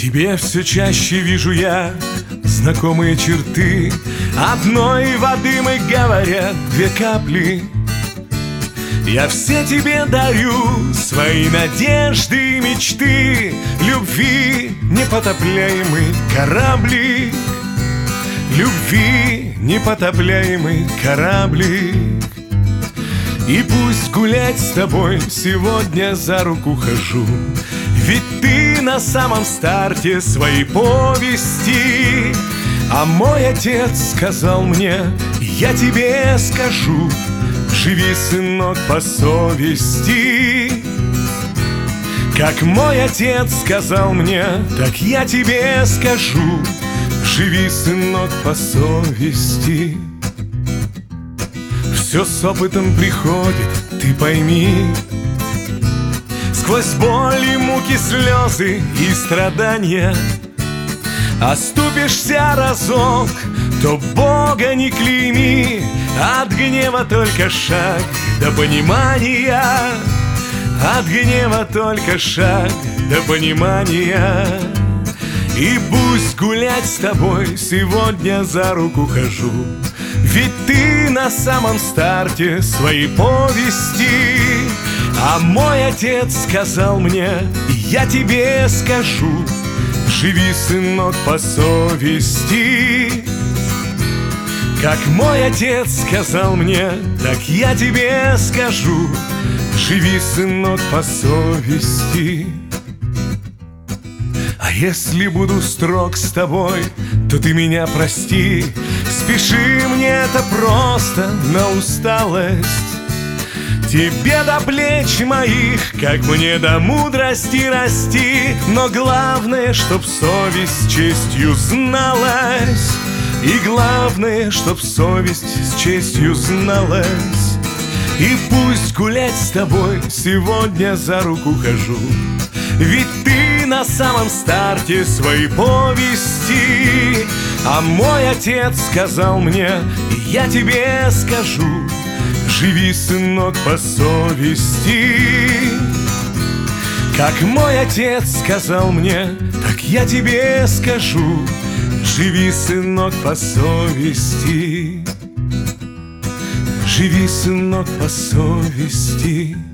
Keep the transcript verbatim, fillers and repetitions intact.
тебе все чаще вижу я знакомые черты. Одной воды мы, говорят, две капли. Я все тебе дарю свои надежды и мечты, любви непотопляемый кораблик, любви непотопляемый кораблик. И пусть гулять с тобой сегодня за руку хожу, ведь ты на самом старте своей повести. А мой отец сказал мне, я тебе скажу: живи, сынок, по совести. Как мой отец сказал мне, так я тебе скажу: живи, сынок, по совести. Все с опытом приходит, ты пойми. Сквозь боль и муки, слезы и страдания оступишься разок, то Бога не клейми. От гнева только шаг до понимания, от гнева только шаг до понимания. И пусть гулять с тобой сегодня за руку хожу, ведь ты на самом старте своей повести. А мой отец сказал мне, я тебе скажу: живи, сынок, по совести. Как мой отец сказал мне, так я тебе скажу: живи, сынок, по совести. А если буду строг с тобой, то ты меня прости. Спеши, мне это просто на усталость. Тебе до плеч моих, как мне до мудрости расти. Но главное, чтоб совесть с честью зналась. И главное, чтоб совесть с честью зналась. И пусть гулять с тобой сегодня за руку хожу, ведь ты на самом старте своей повести. А мой отец сказал мне, я тебе скажу: живи, сынок, по совести. Как мой отец сказал мне, так я тебе скажу: живи, сынок, по совести. Живи, сынок, по совести.